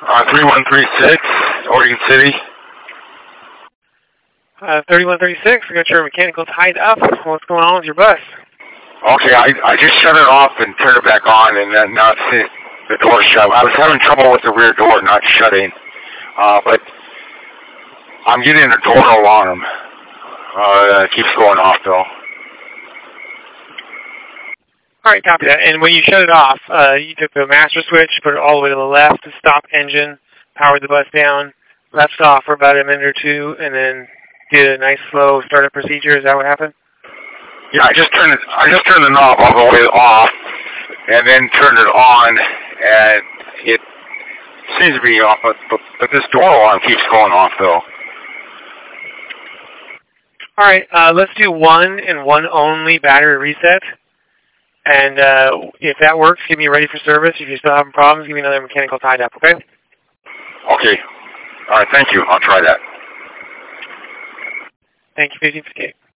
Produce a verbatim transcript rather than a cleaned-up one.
Uh, three one three six, Oregon City. Uh, thirty-one thirty-six, we got your mechanical tied up. What's going on with your bus? Okay, I, I just shut it off and turned it back on, and then now it's the door shut. I was having trouble with the rear door not shutting, uh, but I'm getting a door alarm. Uh, it keeps going off, though. All right, copy that. And when you shut it off, uh, you took the master switch, put it all the way to the left to stop engine, powered the bus down, left off for about a minute or two, and then did a nice slow startup procedure. Is that what happened? Yeah, I just turned it. I just turned the knob all the way off, and then turned it on, and it seems to be off. But, but, but this door alarm keeps going off, though. All right, uh, let's do one and one only battery reset. And uh, if that works, give me ready for service. If you're still having problems, give me another mechanical tied up, okay? Okay. All right, thank you. I'll try that. Thank you, fifteen fifty-eight.